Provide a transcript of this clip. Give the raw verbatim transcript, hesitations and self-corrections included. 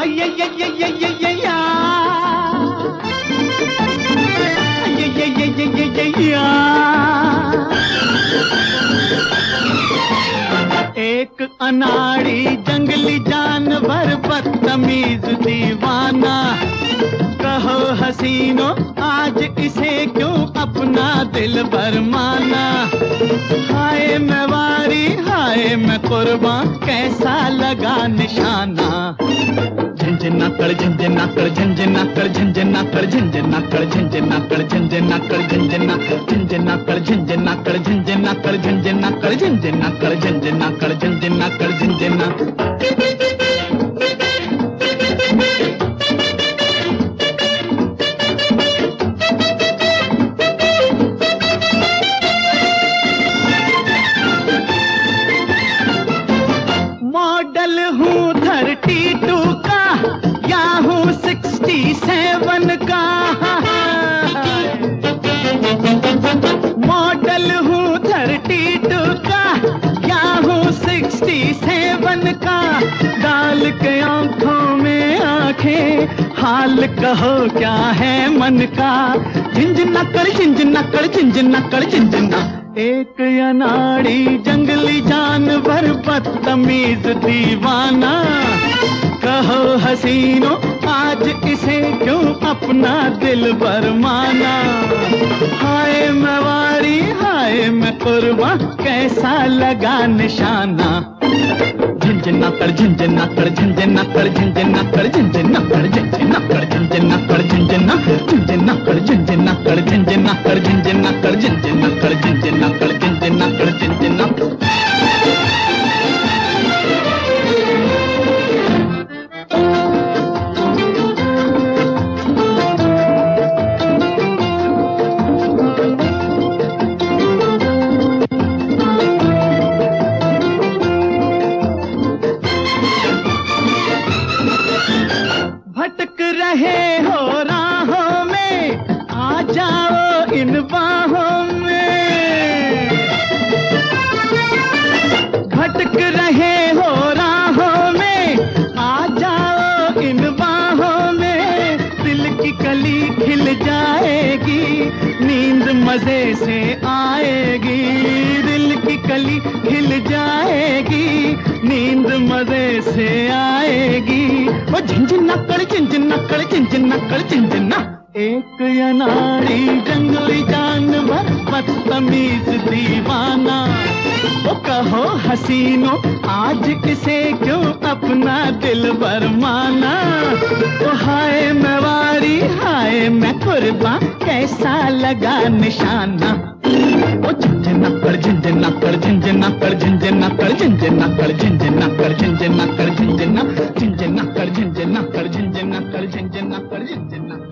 ये ये ये ये ये ये या ये ये ये ये ये ये या एक अनाड़ी जंगली जानवर बदतमीज दीवाना, कहो हसीनो आज इसे क्यों अपना दिल भर माना। हाय मैं वारी हाय मैं कुर्बान कैसा लगा निशाना। झंझना कर झंझना कर झंझना कर झंझना कर झंझना कर झंझना कर झंझना कर झंझना झंझना कर झंझना कर झंझना कर झंझना कर झंझना कर झंझना कर झंझना कर झंझना। मॉडल हूँ थर्टी टू का या हूँ सिक्सटी सेवन का। मॉडल हूँ थर्टी टू का या हूँ सिक्सटी सेवन का। डाल के आंखों में आंखें हाल कहो क्या है मन का। झिंझना कर झिंझना कर झिंझना कर झिंझना। एक अनाड़ी जंगली जानवर बदतमीज दीवाना, कहो हसीनो आज इसे क्यों अपना दिल भर माना। हाय मैं वारी हाय मैं कुर्बान कैसा लगा निशाना। झंझना कर झंझना कर झंझना कर झंझना कर झंझना कर झंझना कर झंझना कर झंझना झंझना कर झंझना कर झंझना कर झंझना कर झंझना कर झंझना कर झंझना कर झंझना। भटक रहे हो राहों में आ जाओ इन बाहों में। भटक रहे हो राहों में आ जाओ इन बाहों में। दिल की कली खिल जाएगी नींद मजे से आएगी। दिल की कली खिल जाएगी नींद मजे से आएगी। वो झिंझना कर झिंझना कर झिंझना कर झिंझना। एक अनाड़ी जंगली जानवर बदतमीज दीवाना, वो कहो हसीनो आज इसे क्यों अपना दिल भर माना। वो हाय मैं वारी हाय मैं कुर्बान कैसा लगा निशाना। वो झंझना कर झंझना कर झंझना कर झंझना कर झंझना कर झंझना कर झंझना कर झंझना झंझना कर झंझना कर झंझना कर झंझना कर झंझना।